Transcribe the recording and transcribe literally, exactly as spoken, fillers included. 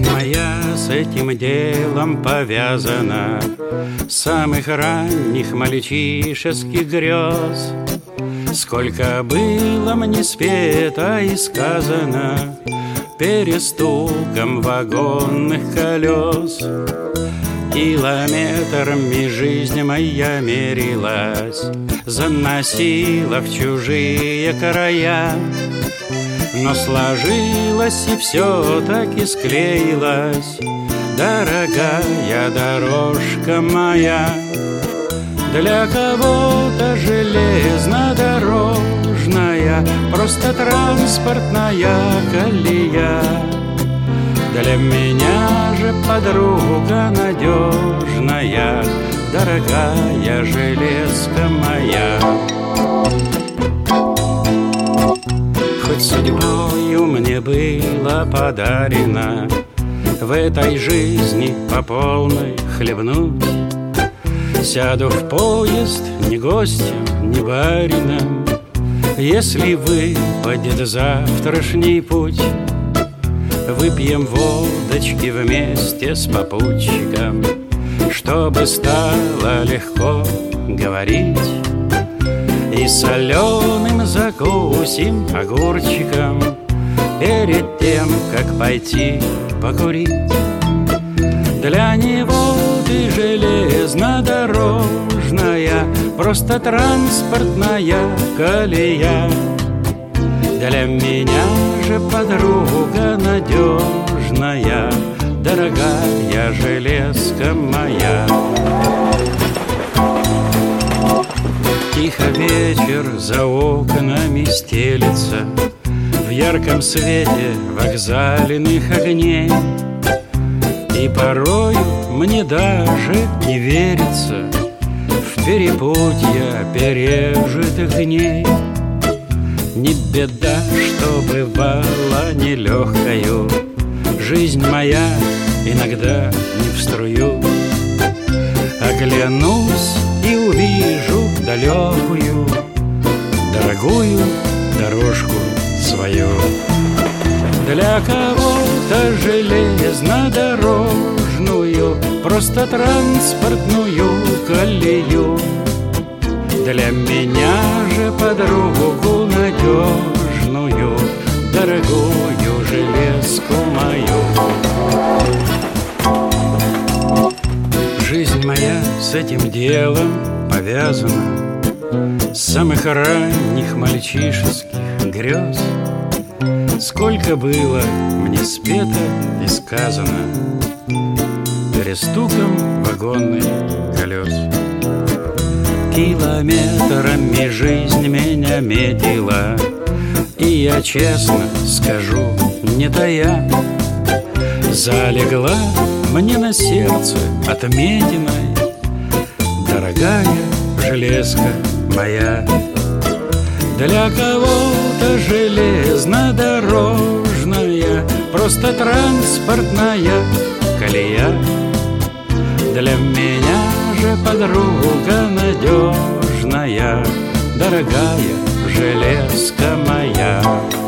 Жизнь моя с этим делом повязана, с самых ранних мальчишеских грез. Сколько было мне спето и сказано перестуком вагонных колес. Километрами жизнь моя мерилась, заносила в чужие края. Но сложилось и все-таки склеилась дорогая дорожка моя. Для кого-то железнодорожная, просто транспортная колея. Для меня же подруга надежная, дорогая железка моя. Хоть судьбою мне было подарено в этой жизни по полной хлебнуть, сяду в поезд ни гостем, ни барином, если выпадет завтрашний путь. Выпьем водочки вместе с попутчиком, чтобы стало легко говорить. И соленым закусим огурчиком перед тем, как пойти покурить. Для него ты железнодорожная, просто транспортная колея. Для меня же подруга надежная, дорогая железка моя. Тихо вечер за окнами стелется в ярком свете вокзальных огней. И порою мне даже не верится в перепутье пережитых дней. Не беда, что бывала нелегкою жизнь моя, иногда не в струю. Оглянусь и увижу далекую, дорогую дорожку свою. Для кого-то железнодорожную, просто транспортную колею. Для меня же подругу надежную, дорогую железку мою. Жизнь моя с этим делом повязана, с самых ранних мальчишеских грез. Сколько было мне спето и сказано перестуком вагонных колес. Километрами жизнь меня метила, и я честно скажу, не тая, залегла мне на сердце отметиной дорогая железка моя. Для кого-то железнодорожная, просто транспортная колея. Для меня же подруга надежная, дорогая железка моя.